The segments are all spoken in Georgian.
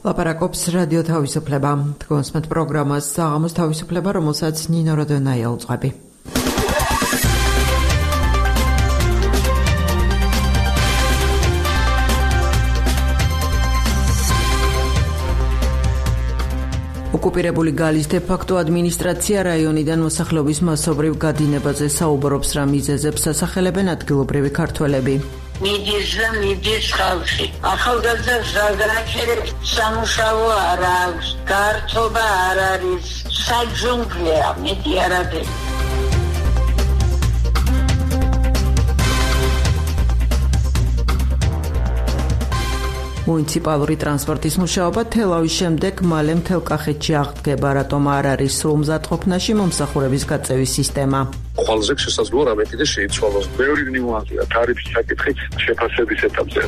ლაპარაკობს რადიო თავისუფლება. თქვენსმეთ პროგრამას საღამოს თავისუფლება, რომელსაც ნინო როდონაია უძღვები. ოკუპირებული გალის დე-ფაქტო ადმინისტრაცია რაიონიდან მოსახლეობის მასობრივ გადინებაზე საუბრობს, რა მიზეზებს ასახელებენ ადგილობრივი ქართველები. მიდის ხალხი. ახალგაზრდა ზაგრაჩერებს სამუშაო არ აქვს, გართობა არ არის, საჯუნგლეა, მეტი არაფერი. მუნიციპალური ტრანსპორტის მუშაობა თელავის შემდეგ მალე მთელ კახეთში აღდგება, რატომ არ არის სრულ მზადყოფნაში მომსახურების გაწევის სისტემა. ყველაზე შესაძლოა რამე კიდე შეიცვალოს. ბევრი ნიუანსია თარიფის საკითხი შეფასების ეტაპზე.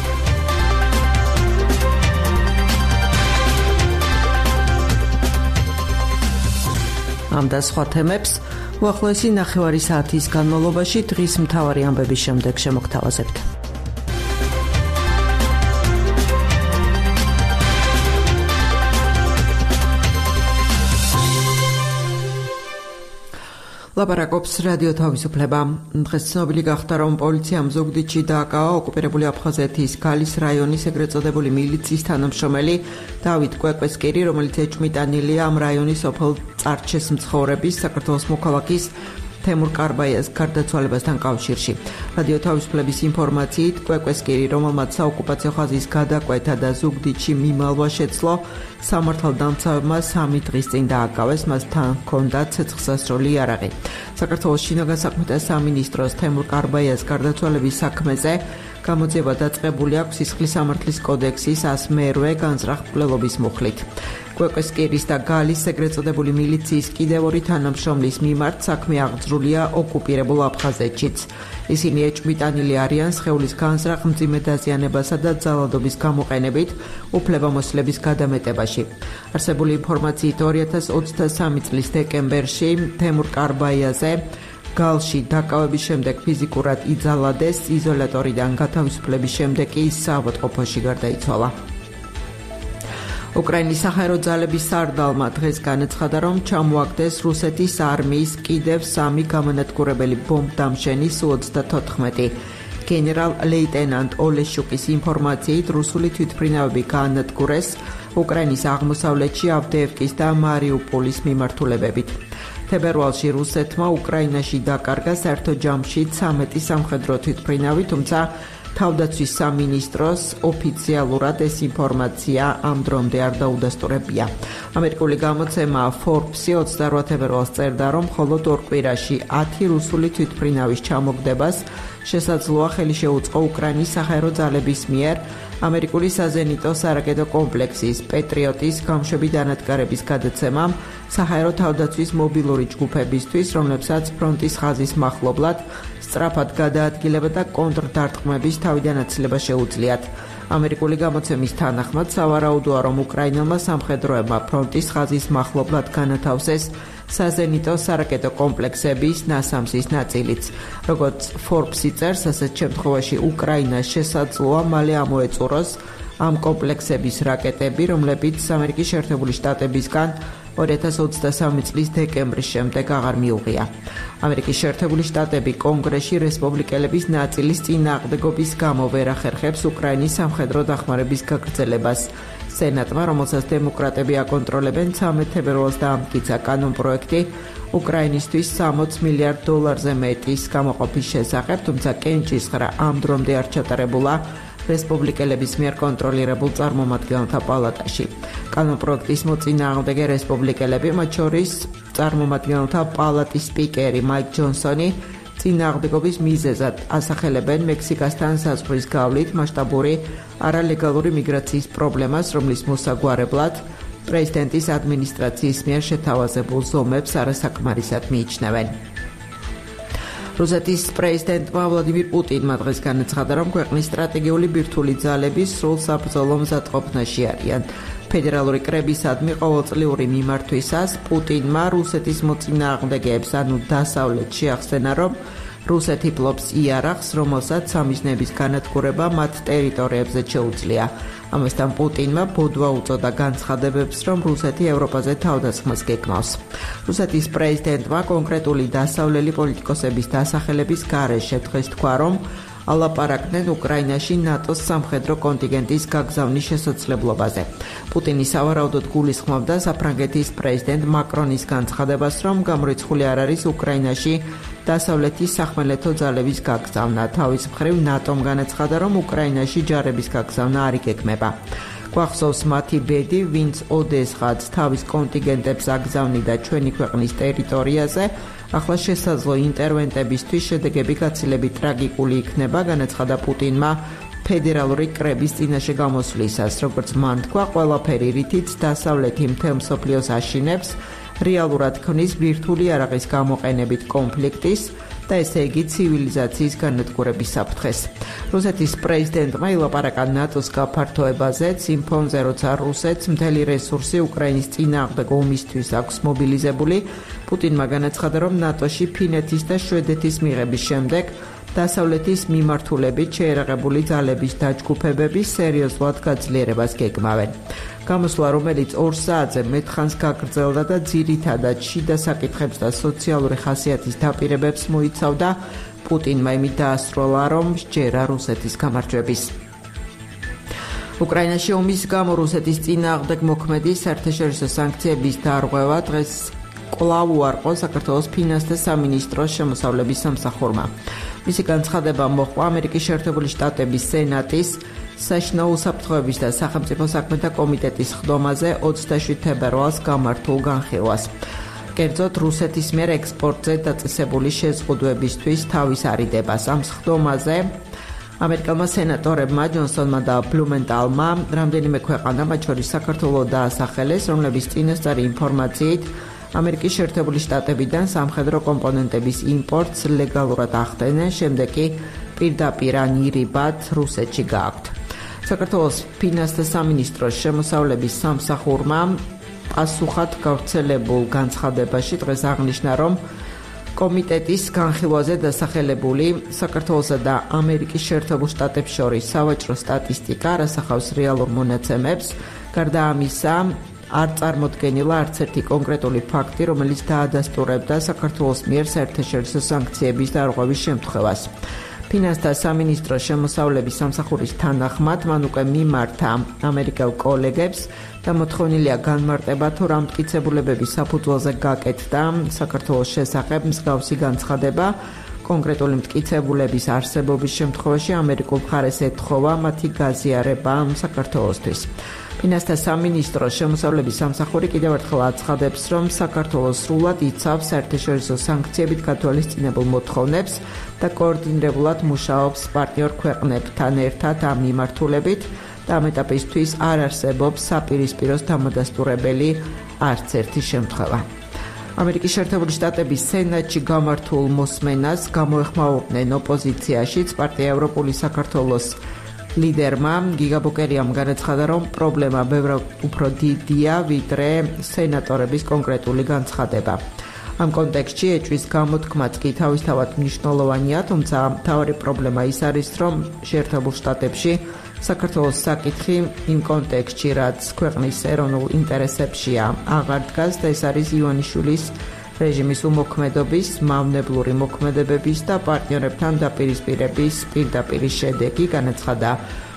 ამ და სხვა თემებს უახლოესი ნახევარი საათის განმავლობაში დღის მთავარი ამბების შემდეგ შემოგთავაზებთ. ლაპარაკობს რადიო თავისუფლება. დღეს ცნობილი გახდა, რომ პოლიციამ ზუგდიდში დააკავა ოკუპირებული აფხაზეთის გალის რაიონის ეგრეთ წოდებული მილიციის თანამშრომელი დავით კვეკვესკირი, რომელიც ეჭვმიტანილია ამ რაიონის სოფელ წარჩეს მცხოვრების საქართველოს მოქალაქის თემურ კარბაიას გარდაცვალებასთან კავშირში. რადიო თავისუფლების ინფორმაციით, კვეკვესკირი, რომელმაც საოკუპაციო ხაზის გადაკვეთა და ზუგდიდში მიმალვა შეძლო, სამართალდამცავებმა 3 დღის წინ დააკავეს, მასთან ჰქონდა ცეცხლსასროლი იარაღი. საქართველოს შინაგან საქმეთა სამინისტროს თემურ კარბაიას გარდაცვალების საქმეზე გამოძიება დაწყებული აქვს სისხლის სამართლის კოდექსის 108 განზრახ-მკვლელობის მუხლით. კვეკვესკირის და გალის ეგრეთ წოდებული მილიციის კიდევ 2 თანამშრომლის მიმართ საქმე აღძრულია ოკუპირებულ აფხაზეთშიც. ისინი ეჭვმიტანილი არიან სხეულის განზრახ, მძიმე დაზიანებასა და ძალადობის გამოყენებით უფლებამოსილების გადამეტებაში. არსებული ინფორმაციით 2023 წლის დეკემბერში თემურ კარბაიაზე გალში დაკავების შემდეგ ფიზიკურად იძალადეს, იზოლატორიდან გათავისუფლების შემდეგ კი საავადმყოფოში გარდაიცვალა. უკრაინის საჰაერო ძალების სარდალმა დღეს განაცხადა, რომ ჩამოაგდეს რუსეთის არმიის კიდევ 3 გამანადგურებელი ბომბდამშენი Su-34. გენერალ-ლეიტენანტ ოლეშუკის ინფორმაციით, რუსული თვითმფრინავები გაანადგურეს უკრაინის აღმოსავლეთში ავდეევკის და მარიუპოლის მიმართულებებით. თებერვალში რუსეთმა უკრაინაში დაკარგა საერთო ჯამში 13 სამხედრო თვითმფრინავი, თუმცა თავდაცვის სამინისტროს ოფიციალურად ეს ინფორმაცია ამ დრომდე არ დაუდასტურებია. ამერიკული გამოცემა Forbes 28 თებერვალს წერდა, რომ მხოლოდ 2 კვირაში 10 რუსული თვითმფრინავის ჩამოგდებას შესაძლოა ხელი შეუწყო უკრაინის საჰაერო ძალების მიერ ამერიკული საზენიტო სარაკეტო კომპლექსის პეტრიოტის გამშვები დანადგარების გადაცემამ საჰაერო თავდაცვის მობილური ჯგუფებისთვის, რომლებსაც ფრონტის ხაზის მახლობლად სწრაფად გადაადგილება და კონტრდარტყმების თავიდანაცილება შეუძლიათ. ამერიკული გამოცემის თანახმად, სავარაუდოა, რომ უკრაინელმა სამხედროებმა ფრონტის ხაზის მახლობლად განათავსეს საზენიტო სარაკეტო კომპლექსების ნასამსის ნაწილიც. როგორც Forbes-ი წერს, ასეთ შემთხვევაში უკრაინას შესაძლოა მალე ამოეწუროს ამ კომპლექსების რაკეტები, რომლებიც ამერიკის შეერთებული შტატებისგან 2023 წლის დეკემბრის შემდეგ აღარ მიუღია. ამერიკის შეერთებული შტატები კონგრესში რესპუბლიკელების ნაწილის წინააღმდეგობის გამო ვერ ახერხებს უკრაინის სამხედრო დახმარების გაგრძელებას. სენატმა, რომელსაც დემოკრატები აკონტროლებენ, 13 თებერვალს დაამტკიცა კანონპროექტი უკრაინისთვის $60 მილიარდ მეტის გამოყოფის შესახებ, თუმცა კენჭისყრა ამ დრომდე არ ჩატარებულა რესპუბლიკელების მიერ კონტროლირებულ წარმომადგენელთა პალატაში. კანონპროექტის მოწინააღმდეგე რესპუბლიკელები, მათ შორის წარმომადგენელთა პალატის სპიკერი მაიკ ჯონსონი, წინააღმდეგობის მიზეზად ასახელებენ მექსიკასთან საზღვრის გავლით მასშტაბური არალეგალური მიგრაციის პრობლემას, რომლის მოსაგვარებლად პრეზიდენტის ადმინისტრაციის მიერ შეთავაზებულ ზომებს არასაკმარისად მიიჩნევენ. რუსეთის პრეზიდენტმა ვლადიმირ პუტინმა დღეს განაცხადა, რომ ქვეყნის სტრატეგიული ბირთვული ძალები სრულ საბრძოლო მზადყოფნაში არიან. ფედერალური კრებისადმი ყოველწლიური მიმართვისას პუტინმა რუსეთის მოწინააღმდეგეებს, ანუ დასავლეთში ახსენა, რომ რუსეთი ფლობს იარაღს, რომელსაც სამიზნეების განადგურება მათ ტერიტორიებზე შეუძლია. ამასთან პუტინმა ბოდვა უწოდა განცხადებებს, რომ რუსეთი ევროპაზე თავდასხმას გეგმავს. რუსეთის პრეზიდენტმა კონკრეტული დასავლელი პოლიტიკოსების დასახელების გარეშე დღეს თქვა, რომ ალაპარაკდნენ უკრაინაში ნატოს სამხედრო კონტინგენტის გაგზავნის შესაძლებლობაზე. პუტინი სავარაუდოდ გულისხმობდა საფრანგეთის პრეზიდენტ მაკრონის განცხადებას, რომ გამორიცხული არ არის უკრაინაში დასავლეთის სახმელეთო ძალების გაგზავნა. თავის მხრივ ნატომ განაცხადა, რომ უკრაინაში ჯარების გაგზავნა არ იგეგმება. გვახსოვს მათი ბედი, ვინც ოდესღაც თავის კონტინგენტებს აგზავნიდა ჩვენი ქვეყნის ტერიტორიაზე, ახლა შესაძლო ინტერვენტებისთვის შედეგები გაცილებით ტრაგიკული იქნება, განაცხადა პუტინმა ფედერალური კრების წინაშე გამოსვლისას. როგორც მან თქვა, ყველაფერი, რითიც დასავლეთი მთელ მსოფლიოს აშინებს, რეალურად ქმნის ბირთვული იარაღის გამოყენებით კონფლიქტის და ესე იგი ცივილიზაციის განადგურების საფრთხეს. რუსეთის პრეზიდენტმა ილაპარაკა ნატოს გაფართოებაზეც, იმ ფონზე, როცა რუსეთს მთელი რესურსი უკრაინის წინააღმდეგ ომისთვის აქვს მობილიზებული, პუტინმა განაცხადა, რომ ნატოში ფინეთის და შვედეთის მიღების შემდეგ დასავლეთის მიმართულებით შეერაღებული ძალების დაჯგუფებები სერიოზულად გაძლიერებას გეგმავენ. გამოსვლა, რომელიც 2 საათზე მეტ ხანს გაგრძელდა და ძირითადად შიდა საკითხებს და სოციალური ხასიათის დაპირებებს მოიცავდა, პუტინმა იმით დაასრულა, რომ სჯერა რუსეთის გამარჯვების. უკრაინაში ომის გამო რუსეთის წინააღმდეგ მოქმედი საერთაშორისო სანქციების დარღვევა დღეს კვლავ უარყო საქართველოს ფინანსთა სამინისტროს შემოსავლების სამსახურმა. მისი განცხადება მოჰყვა ამერიკის შეერთებული შტატების სენატის საშინაო უსაფრთხოების და სახელმწიფო საქმეთა კომიტეტის ხდომაზე 27 თებერვალს გამართულ განხილვას. კერძოდ, რუსეთის მიერ ექსპორტზე დაწესებული შეზღუდვებისთვის თავის არიდებას. ამ ხდომაზე ამერიკელმა სენატორებმა ჯონსონმა და ბლუმენტალმა რამდენიმე ქვეყანა, მათ შორის საქართველო დაასახელეს, რომლების წინასწარი ინფორმაციით ამერიკის შეერთებული შტატებიდან სამხედრო კომპონენტების იმპორტს ლეგალურად ახდენენ, შემდეგ კი პირდაპირ ირიბად რუსეთში გააქვთ. საქართველოს ფინანსთა სამინისტროს შემოსავლების სამსახურმა პასუხად გავრცელებულ განცხადებაში დღეს აღნიშნა, რომ კომიტეტის განხილვაზე დასახელებული საქართველოსა და ამერიკის შეერთებულ შტატებს შორის სავაჭრო სტატისტიკა რასახავს რეალურ მონაცემებს, გარდა ამისა არ წარმოდგენილა არც ერთი კონკრეტული ფაქტი, რომელიც დაადასტურებდა საქართველოს მიერ საერთაშორისო სანქციების დარღვევის შემთხვევას. ფინანსთა სამინისტროს შემოსავლების სამსახურის თანახმად მან უკვე მიმართა ამერიკელ კოლეგებს და მოთხოვნილია განმარტება, თუ რა მტკიცებულებების საფუძველზე გაკეთდა საქართველოს შესახებ მსგავსი განცხადება. კონკრეტული მტკიცებულების არსებობის შემთხვევაში ამერიკულ მხარეს ეთხოვა მათი გაზიარება საქართველოსთვის. ფინანსთა სამინისტროს შემოსავლების სამსახური კიდევ ერთხელ აცხადებს, რომ საქართველოს სრულად იცავს საერთაშორისო სანქციებით გათვალისწინებულ მოთხოვნებს და კოორდინირებულად მუშაობს პარტნიორ ქვეყნებთან ერთად ამ მიმართულებით და ამ ეტაპისთვის არ არსებობს საპირისპიროს დამადასტურებელი არც ერთი შემთხვევა. ამერიკის შეერთებული შტატების სენატში გამართულ მოსმენას გამოეხმაურდნენ ოპოზიციაშიც პარტია ევროპული საქართველოს ლიდერმა გიგა ბოკერიამ განაცხადა, რომ პრობლემა ბევრად უფრო დიდია, ვიდრე სენატორების კონკრეტული განცხადება. ამ კონტექსტში ეჭვის გამოთქმაც კი თავისთავად მნიშვნელოვანია, თუმცა მთავარი პრობლემა ის არის, რომ შეერთებულ შტატებში საქართველოს საკითხი იმ კონტექსტში, რაც ქვეყნის ეროვნულ ინტერესებშია, აღარ დგას და ეს არის ივანიშვილის რეჟიმის უმოქმედობის, მავნებლური მოქმედებების და პარტნიორებთან დაპირისპირების პირდაპირი შედეგი, განაცხადა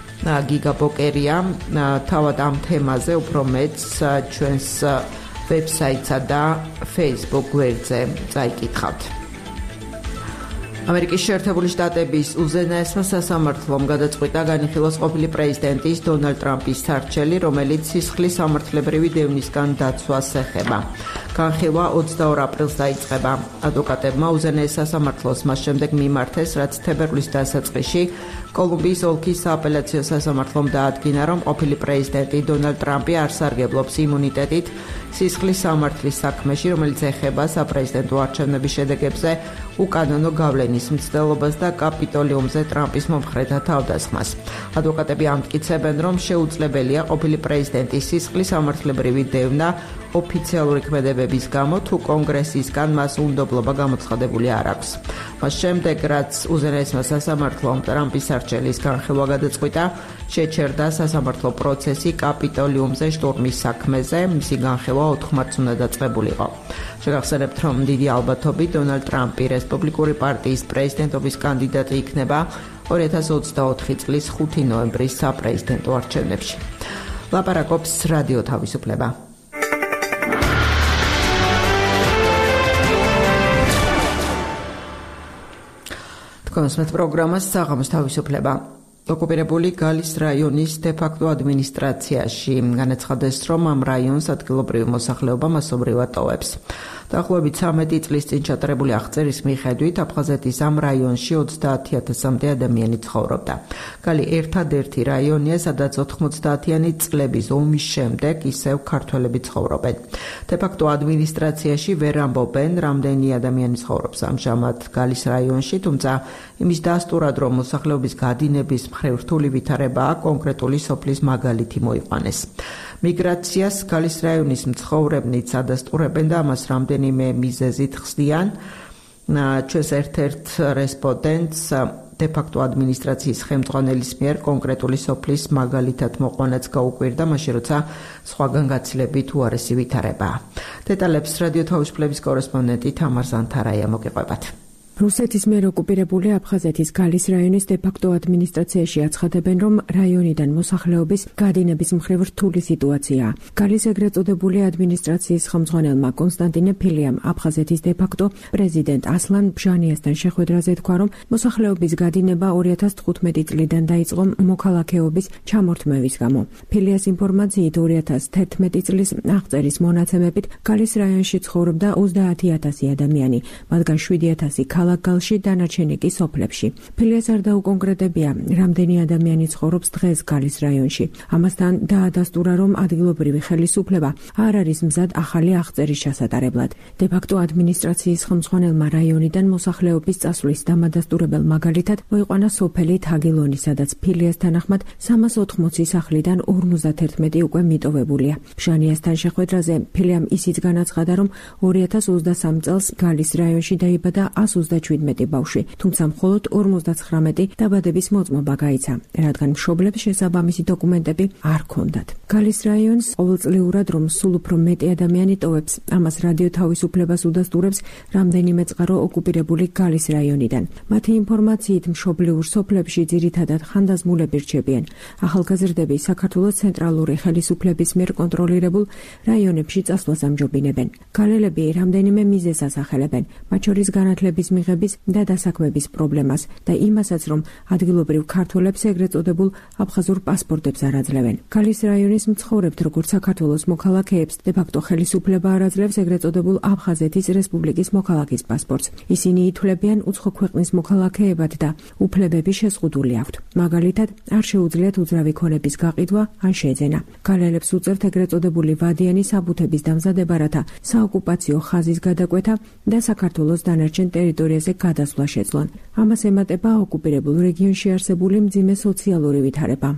გიგა ბოკერია. თავად ამ თემაზე უფრო მეტს ჩვენს ვებსაიტსა და Facebook გვერდზე წაიკითხავთ. ამერიკის შეერთებული შტატების უზენაესმა სასამართლომ გადაწყვიტა განიხილოს ყოფილი პრეზიდენტის დონალდ ტრამპის სარჩელი, რომელიც სისხლის სამართლებრივი დევნისგან დაცვას ეხება. განხილვა 22 აპრილს დაიწყება. ადვოკატებმა უზენაეს სასამართლოს მას შემდეგ მიმართეს, რაც თებერვლის დასაწყისში კოლუმბიის ოლქის სააპელაციო სასამართლომ დაადგინა, რომ ყოფილი პრეზიდენტი დონალდ ტრამპი არ სარგებლობს იმუნიტეტით სისხლის სამართლის საქმეში, რომელიც ეხება საპრეზიდენტო არჩევნების შედეგებზე უკანონო გავლენის მცდელობას და კაპიტოლიუმზე ტრამპის მომხრეთა თავდასხმას. ადვოკატები ამტკიცებენ, რომ შეუძლებელია ყოფილი პრეზიდენტის სისხლის სამართლებრივი დევნა ოფიციალური ქმედებების მიზეზების გამო თუ კონგრესისგან მას უნდობლობა გამოცხადებული არ აქვს. მას შემდეგ, რაც უზენაესმა სასამართლომ ტრამპის არჩევის განხილვა გადაწყვიტა, შეჩერდა სასამართლო პროცესი კაპიტოლიუმზე შტურმის საქმეზე, მისი განხილვა 4 მარტს უნდა დაწყებულიყო. შეგახსენებთ, რომ დიდი ალბათობით დონალდ ტრამპი რესპუბლიკური პარტიის პრეზიდენტობის კანდიდატი იქნება 2024 წლის 5 ნოემბრის საპრეზიდენტო არჩევნებში. ლაპარაკობს რადიო თავისუფლება. თქვენს პროგრამას საღამოს თავისუფლება. ოკუპირებული გალის რაიონის დე-ფაქტო ადმინისტრაციაში განაცხადეს, რომ ამ რაიონს ადგილობრივი მოსახლეობა მასობრივად ტოვებს. დაახლოებით 13 წლის წინ ჩატარებული აღწერის მიხედვით აფხაზეთის ამ რაიონში 30,000-მდე ადამიანი ცხოვრობდა. გალი ერთადერთი რაიონია, სადაც 90-იანი წლების ომის შემდეგ ისევ ქართველები ცხოვრობენ. დე-ფაქტო ადმინისტრაციაში ვერ ამბობენ, რამდენი ადამიანი ცხოვრობს ამჟამად გალის რაიონში, თუმცა იმის დასტურად, რომ მოსახლეობის გადინების მხრივ რთული ვითარებაა, კონკრეტული სოფლის მაგალითი მოიყვანეს. მიგრაციას გალის რაიონის მცხოვრებნიც ადასტურებენ და ამას რამდენიმე მიზეზით ხსნიან. ჩვენს ერთ-ერთ რესპონდენტს დე-ფაქტო ადმინისტრაციის ხელმძღვანელის მიერ კონკრეტული სოფლის მაგალითად მოყვანაც გაუკვირდა, მაშინ როცა სხვაგან გაცილებით უარესი ვითარებაა. დეტალებს რადიო თავისუფლების კორესპონდენტი თამარ ზანთარაია მოგიყვებათ. რუსეთის მიერ ოკუპირებული აფხაზეთის გალის რაიონის დე-ფაქტო ადმინისტრაციაში აცხადებენ, რომ რაიონიდან მოსახლეობის გადინების მხრივ რთული სიტუაციაა. გალის ეგრეთ წოდებული ადმინისტრაციის ხელმძღვანელმა კონსტანტინე ფილიამ აფხაზეთის დე-ფაქტო პრეზიდენტ ასლან ბჟანიასთან შეხვედრაზე თქვა, რომ მოსახლეობის გადინება 2015 წლიდან დაიწყო მოქალაქეობის ჩამორთმევის გამო. ფილიას ინფორმაციით 2011 წლის აღწერის მონაცემებით გალის რაიონში ცხოვრობდა 30,000 ადამიანი, მათგან 7,000 ქალაქგალში, დანარჩენი კი სოფლებში. ფილიას არ დაუკონკრეტებია, რამდენი ადამიანი ცხოვრობს დღეს გალის რაიონში. ამასთან დაადასტურა, რომ ადგილობრივი ხელისუფლება არ არის მზად ახალი აღწერის ჩასატარებლად. დე-ფაქტო ადმინისტრაციის ხელმძღვანელმა რაიონიდან მოსახლეობის წასვლის დამადასტურებელ მაგალითად მოიყვანა სოფელი თაგილონი, სადაც ფილიას თანახმად 380 სახლიდან 51 უკვე მიტოვებულია. ბჟანიასთან შეხვედრაზე ფილიამ ისიც განაცხადა, რომ 2023 წელს გალის რაიონში დაიბადა 127 ბავშვი, თუმცა მხოლოდ 59 დაბადების მოწმობა გაიცა, რადგან მშობლებს შესაბამისი დოკუმენტები არ ჰქონდათ. გალის რაიონს ყოველწლიურად რომ სულ უფრო მეტი ადამიანი ტოვებს, ამას რადიო თავისუფლებას უდასტურებს რამდენიმე წყარო ოკუპირებული გალის რაიონიდან. მათი ინფორმაციით მშობლიურ სოფლებში ძირითადად ხანდაზმულები რჩებიან. ახალგაზრდები საქართველოს ცენტრალური ხელისუფლების მიერ კონტროლირებულ რაიონებში წასვლას ამჯობინებენ. გალელები რამდენიმე მიზეზს ასახელებენ, მათ შორის განათლების მიღების და დასაქმების პრობლემას და იმასაც, რომ ადგილობრივ ქართველებს ეგრეთ წოდებულ აფხაზურ პასპორტებს არ აძლევენ. გალის რაიონის მცხოვრებთ, როგორც საქართველოს მოქალაქეებს, დე-ფაქტო ხელისუფლება არ აძლევს ეგრეთ წოდებულ აფხაზეთის რესპუბლიკის მოქალაქის პასპორტს. ისინი ითვლებიან უცხო ქვეყნის მოქალაქეებად და უფლებები შეზღუდული აქვთ. მაგალითად, არ შეუძლიათ უძრავი ქონების გაყიდვა ან შეძენა. გალელებს უწევთ ეგრეთ წოდებული ვადიანი საბუთების დამზადება, რათა საოკუპაციო ხაზის გადაკვეთა და საქართველოს დანარჩენ ტერიტორიაზე გადასვლა შეძლონ. ამას ემატება ოკუპირებულ რეგიონში არსებული მძიმე სოციალური ვითარება.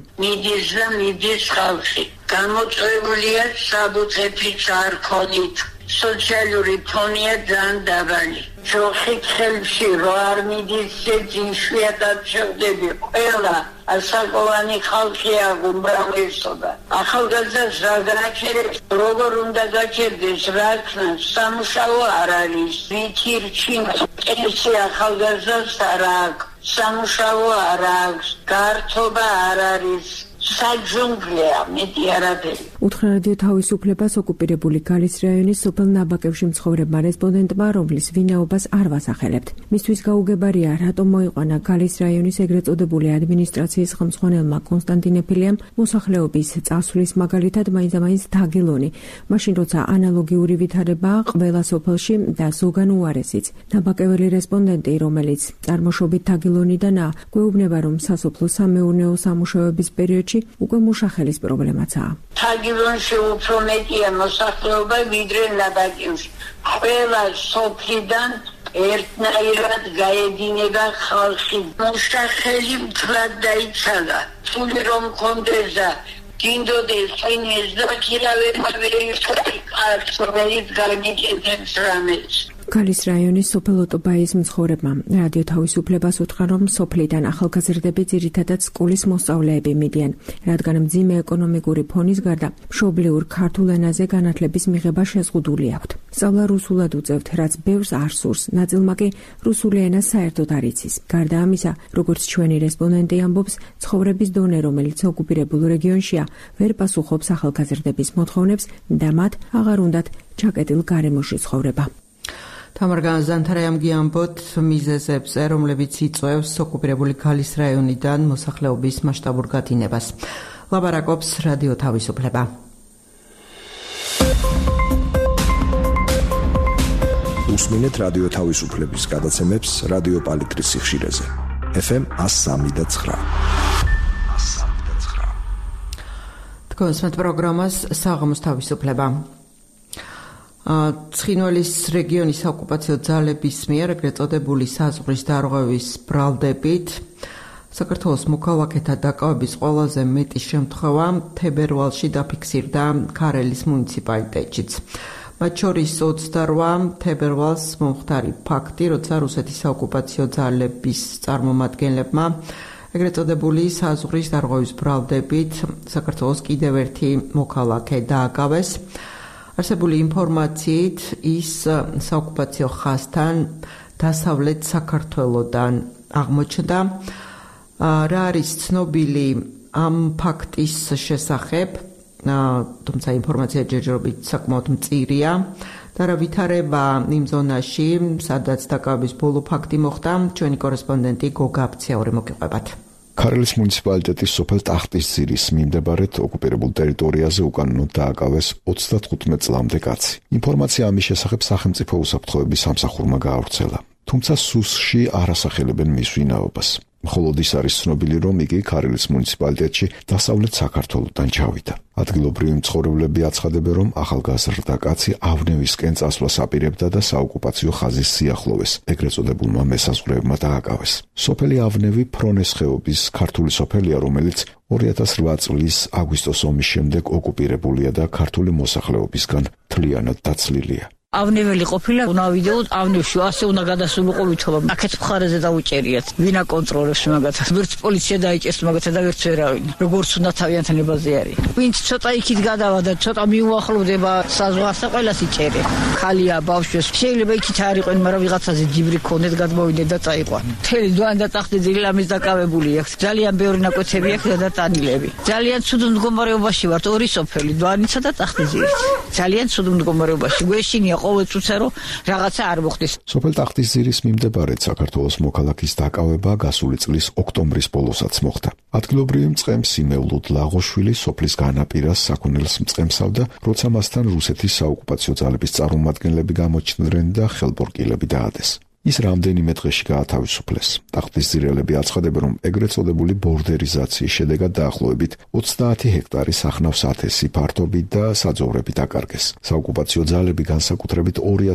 მიდის ხალხი. გამოწვეულია საბუთების არქონით. სოციალური ფონია ძალიან დაბალი. ჯოხი ხელში რო არ მიდის, იშვიათად შევდები. ყველა ასაკოვანი ხალხია უმრავლესობა. ახალგაზრდას რა გააჩერებს, როგორ უნდა გაჩერდეს, რა ქნას, სამუშაო არ არის, ვითი რჩინა, კერძი ახალგაზრდას არ აქვს, სამუშაო არ აქვს, გართობა არ არის. საჯუნგლია, მეტი არაფერი. უთხრა რადიო თავისუფლებას ოკუპირებული გალის რაიონის სოფელ ნაბაკევში მცხოვრებმა რესპონდენტმა, რომლის ვინაობას არ ვასახელებთ. მისთვის გაუგებარია, რატომ მოიყვანა გალის რაიონის ეგრეთ წოდებული ადმინისტრაციის ხელმძღვანელმა კონსტანტინე ფილიამ მოსახლეობის წასვლის მაგალითად მაინც თაგილონი, მაშინ როცა ანალოგიური ვითარებაა ყველა სოფელში და ზოგან უარესიც. ნაბაკეველი რესპონდენტი, რომელიც წარმოშობით თაგილონიდანაა, გვეუბნება, რომ სასოფლო სამეურნეო სამუშაოების პერიოდში უკვე მუშახელის პრობლემაცაა. თაგილონში უფრო მეტია მოსახლეობა ვიდრე ნაბაკევში. ყველა სოფლიდან ერთნაირად გაედინება ხალხი. მუშახელი მთლად დაიცალა. თული რომ კონდეს და გინდოდეს ხინეს და ქირავებავერი არცხოვერით გამიგეთებს რამეს. ქალის რაიონის სოფელ ოტობაიის მცხოვრებმა რადიო თავისუფლებას უთხრა, რომ სოფლიდან ახალგაზრდები ძირითადად სკოლის მოსწავლეები მიდიან, რადგან მძიმე ეკონომიკური ფონის გარდა მშობლიურ ქართულ ენაზე განათლების მიღება შეზღუდული აქვთ. სწავლა რუსულად უწევთ, რაც ბევრს არ სურს, ნაწილმა კი რუსული ენა საერთოდ არ იცის. გარდა ამისა, როგორც ჩვენი რესპონდენტი ამბობს, ცხოვრების დონე, რომელიც ოკუპირებულ რეგიონშია, ვერ პასუხობს ახალგაზრდების მოთხოვნებს და მათ აღარ უნდათ ჩაკეტილ გარემოში ცხოვრება. თამარ განზანთარამ გიამბოთ მიზეზებზე, რომლებიც იწვევს ოკუპირებული ქალის რაიონიდან მოსახლეობის მასშტაბურ გადინებას. ლაბარაკობს რადიო თავისუფლება. უსმინეთ რადიო თავისუფლების გადაცემებს რადიო პალიტრის სიხშირეზე. FM 103.9. თქვენს პროგრამას საღამოს თავისუფლება. ცხინვალის რეგიონის ოკუპაციო ძალების მიერ ეგრეთ წოდებული საზღვრის დარღვევის ბრალდებით საქართველოს მოქალაქეთა დაკავების ყველაზე მეტი შემთხვევა თებერვალში დაფიქსირდა ქარელის მუნიციპალიტეტშიც. მათ შორის 28 თებერვალს მომხდარი ფაქტი, როცა რუსეთის საოკუპაციო ძალების წარმომადგენლებმა ეგრეთ წოდებული საზღვრის დარღვევის ბრალდებით საქართველოს კიდევ ერთი მოქალაქე დააკავეს. არსებული ინფორმაციით ის საოკუპაციო ხაზთან დასავლეთ საქართველოდან აღმოჩნდა. რა არის ცნობილი ამ ფაქტის შესახებ, თუმცა ინფორმაცია ჯერჯერობით საკმაოდ მწირია და რა ვითარება იმ ზონაში, სადაც დაკავების ბოლო ფაქტი მოხდა, ჩვენი კორესპონდენტი გოგა აფციური მოგიყვებათ. ქარელის მუნიციპალიტეტის სოფელ ტახტისძირის მიმდებარედ ოკუპირებულ ტერიტორიაზე უკანონოდ დააკავეს 35 წლამდე კაცი. ინფორმაცია ამის შესახებ სახელმწიფო უსაფრთხოების სამსახურმა გაავრცელა, თუმცა სუსში არ ასახელებენ მის ვინაობას. მხოლოდ ის არის ცნობილი, რომ იგი ქარელის მუნიციპალიტეტში დასავლეთ საქართველოდან ჩავიდა. ადგილობრივი მცხოვრებლები აცხადებენ, რომ ახალგაზრდა კაცი ავნევისკენ წასვლას აპირებდა და საოკუპაციო ხაზის სიახლოვეს ეგრეთ წოდებულმა მესაზღვრეებმა დააკავეს. სოფელი ავნევი ფრონეს ხეობის ქართული სოფელია, რომელიც 2008 წლის აგვისტოს ომის შემდეგ ოკუპირებულია და ქართული მოსახლეობისგან მთლიანად დაცლილია. ავნეველი ყოფილა, უნდა ვიდეოთ ავნევში, ასე უნდა გადასულიყო ვითხოვა. აქეთ მხარეზე დაუჭერიათ. ვინ აკონტროლებს მაგათაც? ვერც პოლიცია დაიჭერს მაგათაც და ვერც ვერავინ. როგორც უნდა თავიანთი ნებაზე არის. ვინც ცოტა იქით გადავა და ცოტა მიუახლოვდება საზღვარს, ყველას იჭერე. ხალია, ბავშვებს. შეიძლება იქით არ იყვნენ, მაგრამ ვიღაცაზე ჯიბრი ქონდეთ, გადმოვიდნენ და წაიყვან. მთელი დვან და ტახტისძირი ამის დაკავებული აქვს. ძალიან ბევრი ნაკვეთები აქვს და დატანილები. ძალიან ცუდ მდგომარეობაში ვართ, ორი სოფელი, დვანიცა და ტახტისძირით. ძალიან ცუდ მდგომარეობაში. გვეშინია ყოველ წუთზე რომ რაღაცა არ მოხდეს. სოფელ ტახტისძირის მიმდებარედ საქართველოს მოქალაქის დაკავება გასული წლის ოქტომბრის ბოლოსაც მოხდა. ადგილობრივი მწყემს იმევლოდ ლაღოშვილი სოფლის განაპირას საქონელს მწყემსავდა, როცა მასთან რუსეთის საოკუპაციო ძალების წარმომადგენლები გამოჩნდნენ და ხელბორკილები დაადეს. ის რამდენიმე დღეში გაათავისუფლეს. ტახტისძირელები აცხადებენ, რომ ეგრეთ წოდებული ბორდერიზაციის შედეგად დაახლოებით 30 ჰექტარი სახნავს ათესი ფართობით და საძოვრები დაკარგეს. საოკუპაციო ძალები განსაკუთრებით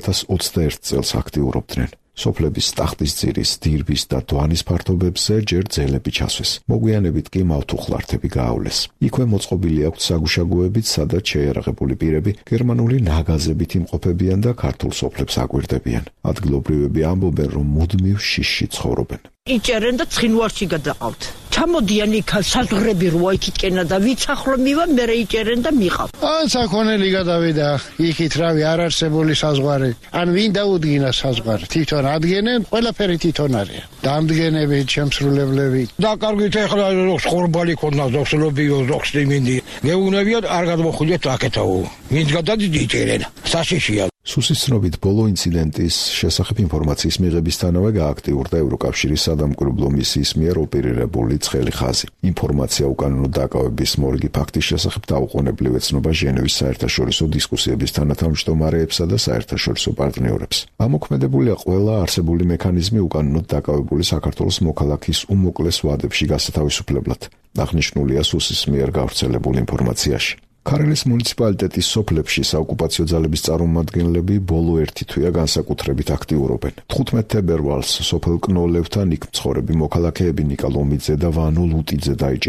2021 წელს აქტიურობდნენ. სოფლების ტახტისძირის, დირბის და დვანის ფართობებზე ჯერ ძელები ჩასვეს. მოგვიანებით კი მავთუხლართები გაავლეს. იქვე მოწყობილი აქვთ საგუშაგოებით, სადაც შეიარაღებული პირები გერმანული ნაგაზებით იმყოფებიან და ქართულ სოფლებს აკვირდებიან. ადგილობრივები ამბობენ, რომ მუდმივ შიშში ცხოვრობენ. იჭერენ და ცხინვალში გადაყავთ. ჩამოდიან იქ საზღვრები როა იქითკენა და ვიცახლო მივა, მე იჭერენ და მიყავ. ან საქონელი გადავიდა იქით, რავი, არ არსებული საზღვარი. ან ვინ დაუდგინა საზღვარი? თვითონ ადგენენ, ყველაფერი თვითონ არის. დამდგენები, შემსრულებლები. დაკარგვით ეხლა ზოგს ხორბალი ქონდა, ზოგს ლობიო, ზოგს იმინდი. გეუნებიათ არ გადმოხვიდეთ აქეთაო. ვინც გადადიჭერენ, საშიშია. სუსის ცნობით ბოლო ინციდენტის შესახებ ინფორმაციის მიღებისთანავე გააქტიურდა ევროკავშირის სადამკვირვებლო მისიის მიერ ოპერირებული ცხელი ხაზი. ინფორმაცია უკანონო დაკავების მორიგი ფაქტის შესახებ დაუყოვნებლივ ეცნობა ჟენევის საერთაშორისო დისკუსიების თანათავმჯდომარეებსა და საერთაშორისო პარტნიორებს. ამოქმედებულია ყველა არსებული მექანიზმი უკანონოდ დაკავებული საქართველოს მოქალაქის უმოკლეს ვადებში გასათავისუფლებლად. აღნიშნულია სუსის მიერ გავრცელებულ ინფორმაციაში. ქარელის მუნიციპალიტეტის სოფლებში საოკუპაციო ძალების წარმომადგენლები ბოლო ერთი თვეა განსაკუთრებით აქტიურობენ. 15 თებერვალს სოფელ კნოლევთან იქ მცხოვრები მოქალაქეები ნიკა ლომიძე და ვანო ლუტიძე დაიჭირეს.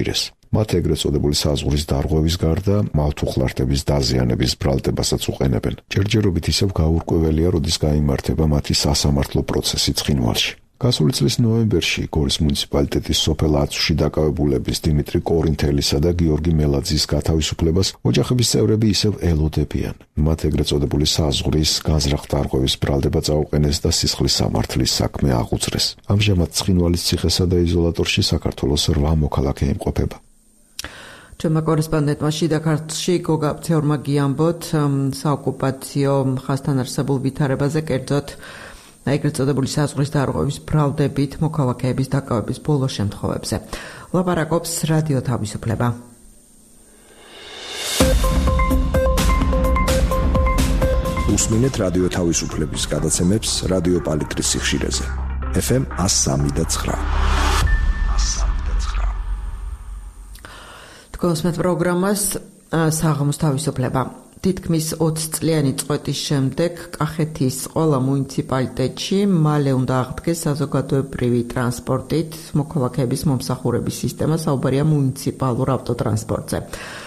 მათ ეგრეთ წოდებული საზღვრის დარღვევის გარდა მავთუხლართების დაზიანების ბრალდებასაც უყენებენ. ჯერჯერობით ისევ გაურკვეველია, როდის გაიმართება მათი სასამართლო პროცესი ცხინვალში. გასული წლის ნოემბერში გორის მუნიციპალიტეტის სოფელ აცუში დაკავებულების დიმიტრი კორინთელისა და გიორგი მელაძის გათავისუფლებას ოჯახების წევრები ისევ ელოდებიან. მათ ეგრეთ წოდებული საზღვრის განზრახ-დარღვევის ბრალდება წაუყენეს და სისხლის სამართლის საქმე აღუძრეს. ამჟამად ცხინვალის ციხესა და იზოლატორში საქართველოს 8 მოქალაქე იმყოფება. Ჩემმა კორესპონდენტმა შიდა ქართლში გოგა ფცეურმა გიამბოთ საოკუპაციო ხაზთან არსებულ ვითარებაზე, კერძოდ ეგრეთ წოდებული საზღვრის დარღვევის ბრალდებით მოქალაქეების დაკავების ბოლო შემთხვევებზე. ლაპარაკობს რადიო თავისუფლება. უსმინეთ რადიო თავისუფლების გადაცემებს რადიო პალიტრის სიხშირეზე. FM 103.9. Თქვენს პროგრამას საღამოს თავისუფლება. თითქმის 20 წლიანი წვეთის შემდეგ კახეთის ყველა მუნიციპალიტეტში მალე უნდა აღდგეს საზოგადოებრივი ტრანსპორტით მოქალაქეების მომსახურების სისტემა, საუბარია მუნიციპალურ ავტოტრანსპორტზე.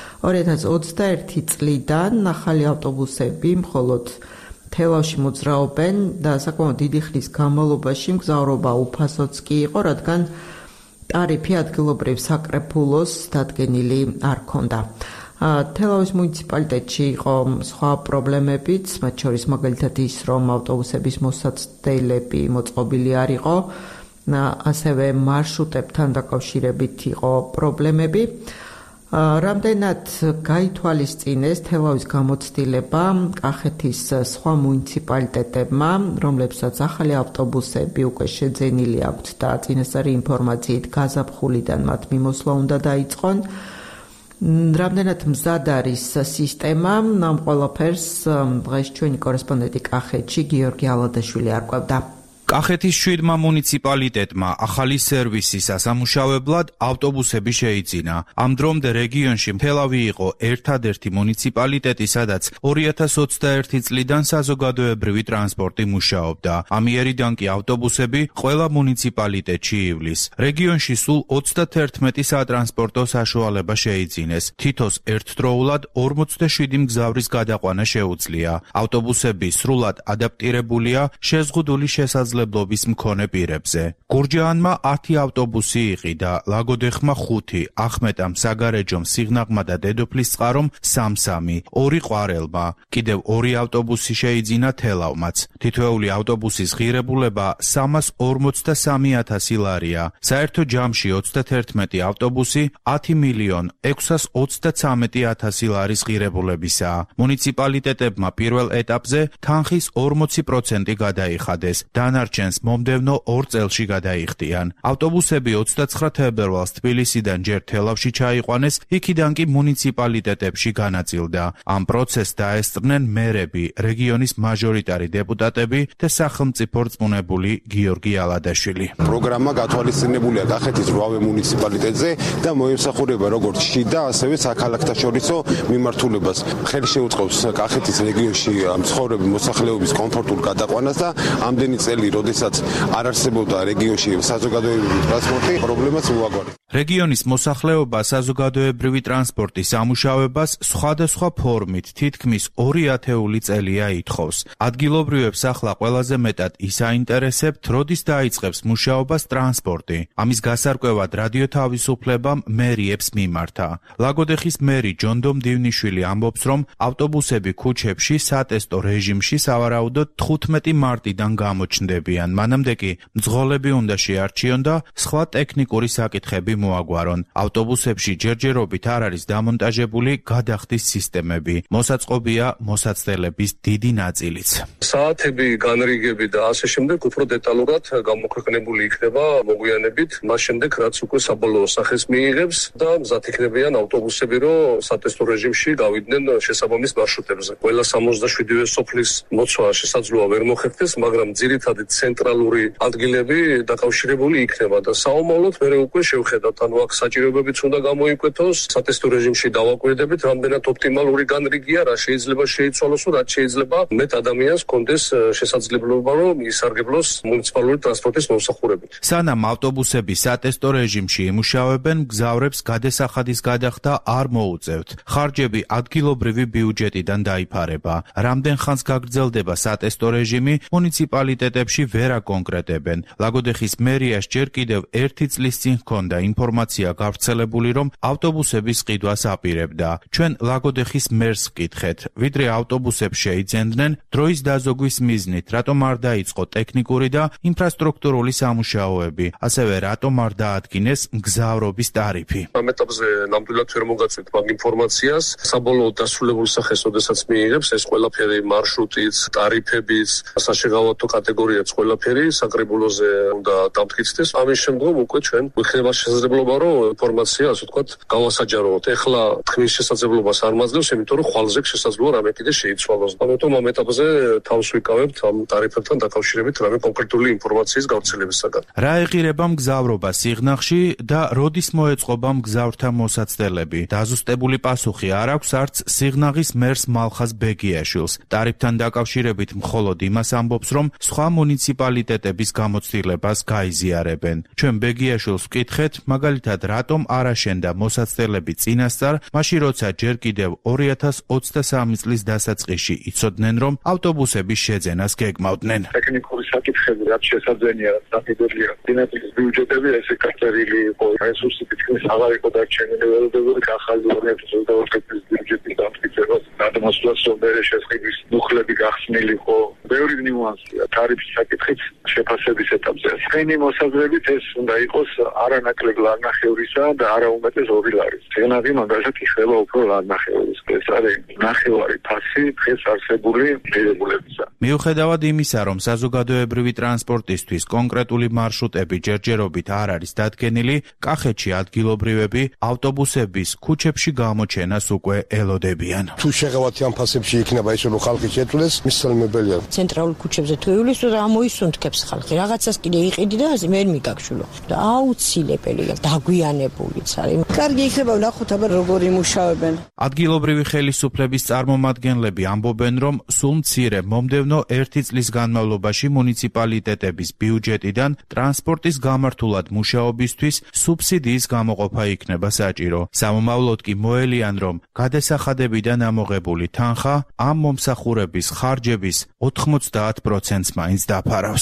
2021 წლიდან ახალი ავტობუსები მხოლოდ თელავში მოძრაობენ და საკმაოდ დიდი ხნის განმავლობაში მგზავრობა უფასოც კი იყო, რადგან ტარიფი ადგილობრივ საკრეფულოს დადგენილი არ ჰქონდა. თელავის მუნიციპალიტეტში იყო სხვა პრობლემებიც, მათ შორის მაგალითად ის, რომ ავტობუსების მოსაცდელები მოწყობილი არ იყო, ასევე მარშრუტებთან დაკავშირებით იყო პრობლემები. რამდენად გაითვალისწინეს თელავის გამოცდილება კახეთის სხვა მუნიციპალიტეტებმა, რომლებსაც ახალი ავტობუსები უკვე შეძენილი აქვთ და წინასწარი ინფორმაციით გაზაფხულიდან მათ მიმოსვლა უნდა დაიწყონ. რამდენად მზად არის სისტემა, ამ ყველაფერს დღეს ჩვენი კორესპონდენტი კახეთში გიორგი ალადაშვილი არკვევდა. კახეთის 7 მუნიციპალიტეტმა ახალი სერვისის ასამუშავებლად ავტობუსები შეიძინა. ამ დრომდე რეგიონში თელავი იყო ერთადერთი მუნიციპალიტეტი, სადაც 2021 წლიდან საზოგადოებრივი ტრანსპორტი მუშაობდა. ამიერიდან კი ავტობუსები ყველა მუნიციპალიტეტში ივლის. რეგიონში სულ 31 სატრანსპორტო საშუალება შეიძინეს. თითოს ერთდროულად 47 მგზავრის გადაყვანა შეუძლია. ავტობუსები სრულად ადაპტირებულია შეზღუდული შესაძლებლობის მქონე პირებზე. გურჯაანმა 10 ავტობუსი იყიდა, ლაგოდეხმა 5, ახმეტამ, საგარეჯომ, სიღნაღმა და დედოფლის წყარომ 3-3, 2 ყვარელმა. კიდევ 2 ავტობუსი შეიძინა თელავმაც. თითოეული ავტობუსის ღირებულება 343,000 ლარია. საერთო ჯამში 31 ავტობუსი 10,623,000 ლარის ღირებულებისაა. მუნიციპალიტეტებმა პირველ ეტაპზე თანხის 40% გადაიხადეს. დანარჩენს მომდევნო 2 წელში გადაიხდიან. ავტობუსები 29 თებერვალს თბილისიდან ჯერ თელავში ჩაიყვანეს, იქიდან კი მუნიციპალიტეტებში განაწილდა. ამ პროცესს დაესწრნენ მერები, რეგიონის მაჟორიტარი დეპუტატები და სახელმწიფო რწმუნებული გიორგი ალადაშვილი. პროგრამა გათვალისწინებულია კახეთის 8 მუნიციპალიტეტზე და მოემსახურება როგორც შიდა, ასევე საქალაქთაშორისო მიმართულებას. ხელი შეუწყობს კახეთის რეგიონში მცხოვრები მოსახლეობის კომფორტულ გადაყვანას და ამდენი წელი, როდესაც არ არსებობდა რეგიონში საზოგადოებრივი ტრანსპორტი, პრობლემას მოაგვარებს. რეგიონის მოსახლეობა საზოგადოებრივი ტრანსპორტის ამუშავებას სხვადასხვა ფორმით თითქმის 2 წელია ითხოვს. ადგილობრივებს ახლა ყველაზე მეტად ის აინტერესებთ, როდის დაიწყებს მუშაობას ტრანსპორტი. ამის გასარკვევად რადიო თავისუფლებამ მერიებს მიმართა. ლაგოდეხის მერი ჯონდომ დივნიშვილი ამბობს, რომ ავტობუსები ქუჩებში სატესტო რეჟიმში სავარაუდოდ 15 მარტიდან გამოჩნდებიან. მანამდე კი მძღოლები უნდა შეარჩიონ და სხვა ტექნიკური საკითხები მოაგვარონ. ავტობუსებში ჯერჯერობით არ არის დამონტაჟებული გადახდის სისტემები. მოსაწყობია მოსაცდელების დიდი ნაწილიც. საათები, განრიგები და ასე შემდეგ უფრო დეტალურად გამოქვეყნებული იქნება მოგვიანებით, მას შემდეგ რაც უკვე საბოლოო სახეს მიიღებს და მზად იქნებიან ავტობუსები, რომ სატესტო რეჟიმში გავიდნენ შესაბამის მარშრუტებზე. ყველა 67 სოფლის მოცვა შესაძლოა ვერ მოხერხდეს, მაგრამ ძირითადად ცენტრალური ადგილები დაკავშირებული იქნება და საომავლოდ მე უკვე შევხედავთ, ანუ აქ საჭიროებებიც უნდა გამოიკვეთოს, სატესტო რეჟიმში დავაკვირდებით, რამდენად ოპტიმალური განრიგია, რა შეიძლება შეიცვალოს, რაც შეიძლება მეტ ადამიანს კონდეს შესაძლებლობა, რომ ისარგებლოს მუნიციპალური ტრანსპორტის მომსახურებით. სანამ ავტობუსები სატესტო რეჟიმში იმუშავებენ, მგზავრებს გადასახადის გადახდა არ მოუწევთ. ხარჯები ადგილობრივი ბიუჯეტიდან დაიფარება. რამდენ ხანს გაგრძელდება სატესტო რეჟიმი, მუნიციპალიტეტებში ვერ აკონკრეტებენ. ლაგოდეხის მერიას ჯერ კიდევ 1 წლის წინ ჰქონდა ინფორმაცია გავრცელებული, რომ ავტობუსების ყიდვას აპირებდა. ჩვენ ლაგოდეხის მერს ვკითხეთ, ვიდრე ავტობუსებს შეიძენდნენ, დროის დაზოგვის მიზნით, რატომ არ დაიწყო ტექნიკური და ინფრასტრუქტურული სამუშაოები, ასევე რატომ არ დაადგინეს მგზავრობის ტარიფი. ამ ეტაპზე ნამდვილად ვერ მოგაწვით მაგ ინფორმაციას. საბოლოო დასრულებულ სახეს, ოდესაც მიიღებს ეს ყველაფერი მარშრუტიც, ტარიფებიც, საშეღავათო კატეგორიაც ყველაფერი საკრებულოზე უნდა დამტკიცდეს. ამის შემდგომ უკვე ჩვენ გვექნება შესაძლებლობა, რომ ინფორმაცია, ასე ვთქვათ, გავასაჯაროოთ. ეხლა თქმის შესაძლებლობას არ მაძლევს, იმიტომ რომ ხვალზე შესაძლოა რამე კიდე შეიცვალოს. ამიტომ ამ ეტაპზე თავს ვიკავებთ ამ ტარიფებთან დაკავშირებით რამე კონკრეტული ინფორმაციის გავრცელებისაგან. რა ეღირება მგზავრობა სიღნაღში და როდის მოეწყობა მგზავრთა მოსაცდელები? დაზუსტებული პასუხი არ აქვს არც სიღნაღის მერს მალხაზ ბეგიაშვილს. ტარიფთან დაკავშირებით მხოლოდ იმას ამბობს, რომ სხვა მუნიციპალიტეტების გამოცდილებას გაიზიარებენ. ჩვენ ბეგიაშვილს ვკითხეთ, მაგალითად, რატომ არ აშენდა მოსაცდელები წინასწარ, მაშინ როცა ჯერ კიდევ 2023 წლის დასაწყისში იცოდნენ, რომ ავტობუსების შეძენას გეგმავდნენ. ტექნიკური საკითხები, რაც შესაძენია, საფიდელია. დინების ბიუჯეტები ესე გაწერილი იყო, რესურსი თითქმის აღარ იყო დარჩენილი, ველოდებული ახალი 2024 წლის ბიუჯეტის დამტკიცებას, გადამოსვლას მერე შესყიდვის მუხლები გახსნილი იყო. ბევრი ნიუანსია, ტარიფის საკითხიც შეფასების ეტაპზე. სქენი მოსაზრებით ეს უნდა იყოს არანაკლებ ლარნახევრისა და არა უმეტეს 2 ლარის. სიღნაღი მაგალითად იხება უფრო ლარნახევრის. ეს არის ნახევარი ფასი დღეს არსებული ღირებულებისა. მიუხედავად იმისა, რომ საზოგადოებრივი ტრანსპორტისთვის კონკრეტული მარშრუტები ჯერჯერობით არ არის დადგენილი, კახეთში ადგილობრივები ავტობუსების ქუჩებში გამოჩენას უკვე ელოდებიან. თუ შეღავათი ამ ფასებში იქნება ისე რომ ხალხი შეძლეს, მისცემებელია. ცენტრალურ ქუჩებზე თუ იulis და ამოისუნთქებს ხალხი, რაღაცას კიდე იყიდი და ვერ მიგაგშულო. და აუცილებელია დაგვიანებულიც არის. კარგი იქნება ვნახოთ აბა როგორ იმუშავებენ. ადგილობრივი ხელისუფლების წარმომადგენლები ამბობენ, რომ სულ მცირე მომდევნო 1 წლის განმავლობაში მუნიციპალიტეტების ბიუჯეტიდან ტრანსპორტის გამართულად მუშაობისთვის სუბსიდიის გამოყოფა იქნება საჭირო. სამომავლოდ კი მოელიან, რომ გადასახადებიდან ამოღებული თანხა ამ მომსახურების ხარჯების 90%-ს მაინც დაფარავს.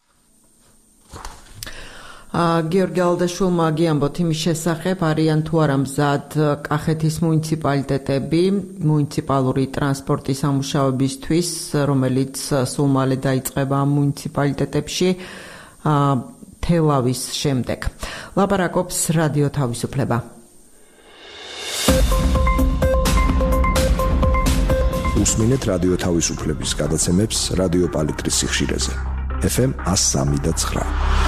გიორგი ალდაშვილმა გიამბოთ იმის შესახებ, არიან თუ არა მზად კახეთის მუნიციპალიტეტები მუნიციპალური ტრანსპორტის სამუშაოებისთვის, რომელიც სულ მალე დაიწყება ამ მუნიციპალიტეტებში თელავის შემდეგ. ლაპარაკობს რადიო თავისუფლება. უსმინეთ რადიო თავისუფლების გადაცემებს რადიო პალიტრის სიხშირეზე. FM 103.9.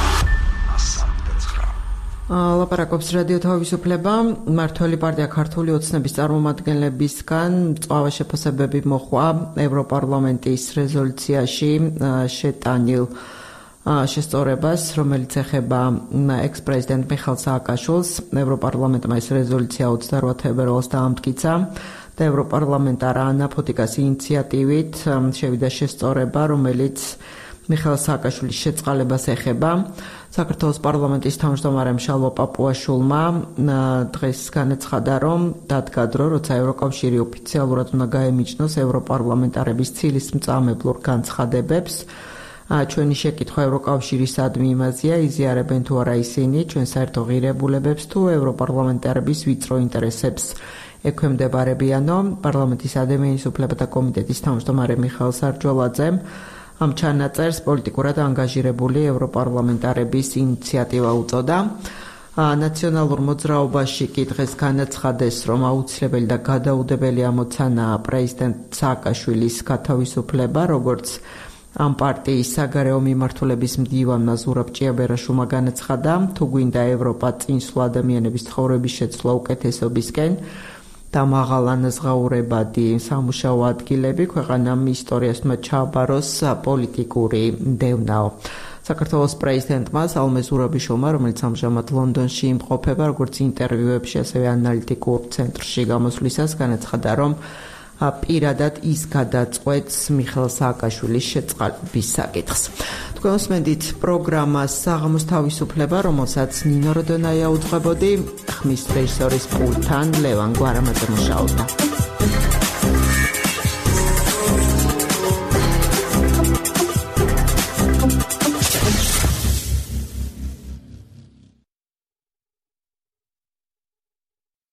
ლაპარაკობს რადიო თავისუფლება. მმართველი პარტია ქართული ოცნების წარმომადგენლებისგან მწვავე შეფასებები მოხვა ევროპარლამენტის რეზოლუციაში შეტანილ შესწორებას, რომელიც ეხება ექს-პრეზიდენტ მიხაილ სააკაშვილს. ევროპარლამენტმა ეს რეზოლუცია 28 თებერვალს დაამტკიცა და ევროპარლამენტარა ანა ფოტიკას ინიციატივით შევიდა შესწორება, რომელიც მიხაილ სააკაშვილის შეწყალებას ეხება. საქართველოს პარლამენტის თავმჯდომარემ შალვა პაპუაშვილმა დღეს განაცხადა, რომ დადგა დრო, როცა ევროკავშირი ოფიციალურად უნდა გაემიჯნოს ევროპარლამენტარების ცილისმწამებლურ განცხადებებს. ჩვენი შეკითხვა ევროკავშირისადმი იმაზეა, იზიარებენ თუ არა ისინი ჩვენ საერთო ღირებულებებს თუ ევროპარლამენტარების ვიწრო ინტერესებს ექვემდებარებიანო. პარლამენტის ადამიანის უფლებათა კომიტეტის თავმჯდომარე მიხაილ სარჯოლაძემ ამ ჩანაწერს პოლიტიკურად ანგაჟირებული ევროპარლამენტარების ინიციატივა უწოდა. ნაციონალურ მოძრაობაში კი დღეს განაცხადეს, რომ აუცილებელი და გადაუდებელი ამოცანაა პრეზიდენტ სააკაშვილის გათავისუფლება, როგორც ამ პარტიის საგარეო მიმართულების მდივანმა ზურაბ ჭიაბერაშვილმა განაცხადა, თუ გვინდა ევროპა წინსვლა ადამიანების ცხოვრების შეცვლა უკეთესობისკენ, და მაღალანაზღაურებადი სამუშაო ადგილები ქვეყანამ ისტორიას ჩააბაროს პოლიტიკური დევნაო. საქართველოს პრეზიდენტმა სალომე ზურაბიშვილმა, რომელიც ამჟამად ლონდონში იმყოფება, როგორც ინტერვიუებში, ასევე ანალიტიკურ ცენტრში გამოსვლისას განაცხადა, რომ პირადად ის გადაწყვეტს მიხეილ სააკაშვილის შეწყალების საკითხს. თქვენ უსმენთ პროგრამას საღამოს თავისუფლება, რომელსაც ნინო როდონაია უძღვებოდი, ხმის რეჟისორის პულტთან ლევან გვარამაძე მუშაობდა.